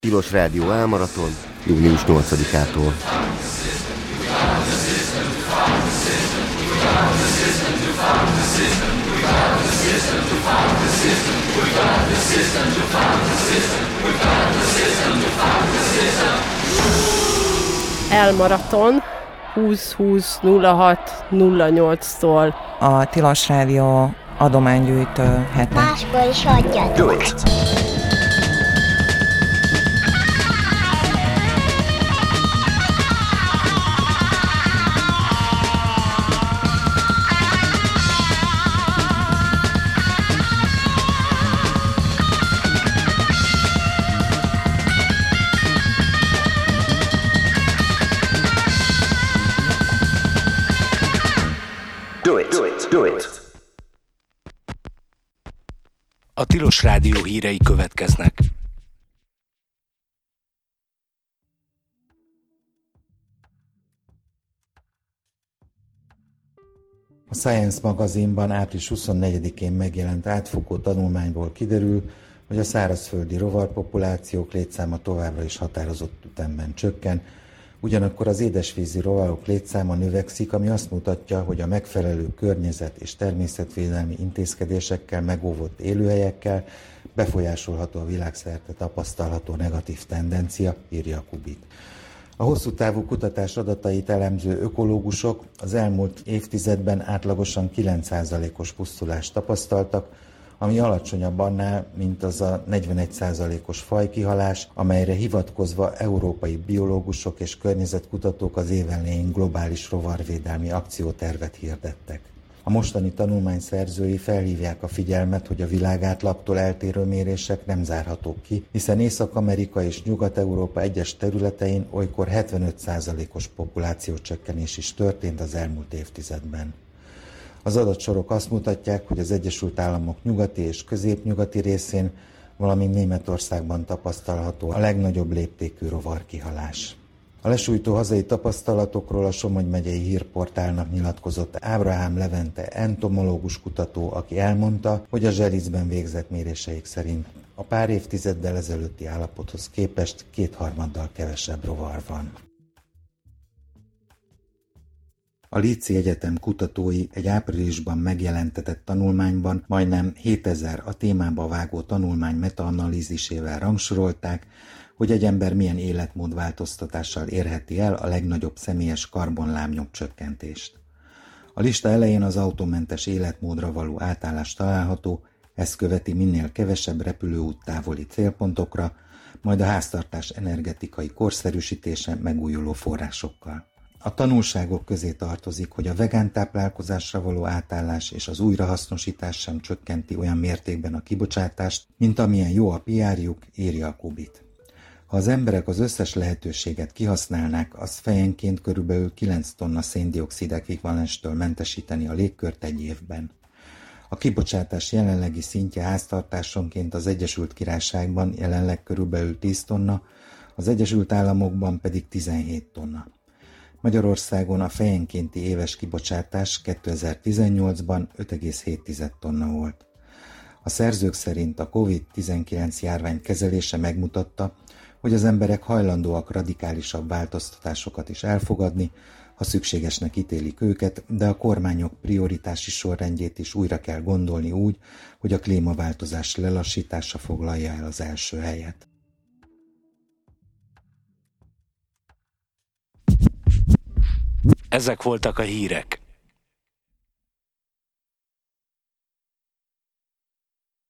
Tilos Rádió Álmaraton, június 8-ától. Elmaraton 20-20-06-08-tól. A Tilos Rádió adománygyűjtő hete. Máskor is adjatok. Do it. A Tilos Rádió hírei következnek. A Science magazinban április 24-én megjelent átfogó tanulmányból kiderül, hogy a szárazföldi rovarpopulációk létszáma továbbra is határozott ütemben csökken, ugyanakkor az édesvízi rovarok létszáma növekszik, ami azt mutatja, hogy a megfelelő környezet és természetvédelmi intézkedésekkel megóvott élőhelyekkel befolyásolható a világszerte tapasztalható negatív tendencia, írja a Kubit. A hosszú távú kutatás adatait elemző ökológusok az elmúlt évtizedben átlagosan 9%-os pusztulást tapasztaltak, ami alacsonyabb annál, mint az a 41%-os fajkihalás, amelyre hivatkozva európai biológusok és környezetkutatók az év elején globális rovarvédelmi akciótervet hirdettek. A mostani tanulmány szerzői felhívják a figyelmet, hogy a világátlagtól eltérő mérések nem zárhatók ki, hiszen Észak-Amerika és Nyugat-Európa egyes területein olykor 75%-os populációcsökkenés is történt az elmúlt évtizedben. Az adatsorok azt mutatják, hogy az Egyesült Államok nyugati és középnyugati részén, valamint Németországban tapasztalható a legnagyobb léptékű rovarkihalás. A lesújtó hazai tapasztalatokról a Somogy megyei hírportálnak nyilatkozott Ábrahám Levente entomológus kutató, aki elmondta, hogy a Zselicben végzett méréseik szerint a pár évtizeddel ezelőtti állapothoz képest 2/3 kevesebb rovar van. A Líci Egyetem kutatói egy áprilisban megjelentetett tanulmányban majdnem 7000 a témába vágó tanulmány metaanalízisével rangsorolták, hogy egy ember milyen életmódváltoztatással érheti el a legnagyobb személyes karbonlábnyom csökkentést. A lista elején az autómentes életmódra való átállás található, ezt követi minél kevesebb repülőút távoli célpontokra, majd a háztartás energetikai korszerűsítése megújuló forrásokkal. A tanulságok közé tartozik, hogy a vegán táplálkozásra való átállás és az újrahasznosítás sem csökkenti olyan mértékben a kibocsátást, mint amilyen jó a PR-juk, írja a Kubit. Ha az emberek az összes lehetőséget kihasználnák, az fejenként körülbelül 9 tonna szén-dioxid ekvivalenstől mentesíteni a légkört egy évben. A kibocsátás jelenlegi szintje háztartásonként az Egyesült Királyságban jelenleg körülbelül 10 tonna, az Egyesült Államokban pedig 17 tonna. Magyarországon a fejenkénti éves kibocsátás 2018-ban 5,7 tonna volt. A szerzők szerint a COVID-19 járvány kezelése megmutatta, hogy az emberek hajlandóak radikálisabb változtatásokat is elfogadni, ha szükségesnek ítélik őket, de a kormányok prioritási sorrendjét is újra kell gondolni úgy, hogy a klímaváltozás lelassítása foglalja el az első helyet. Ezek voltak a hírek.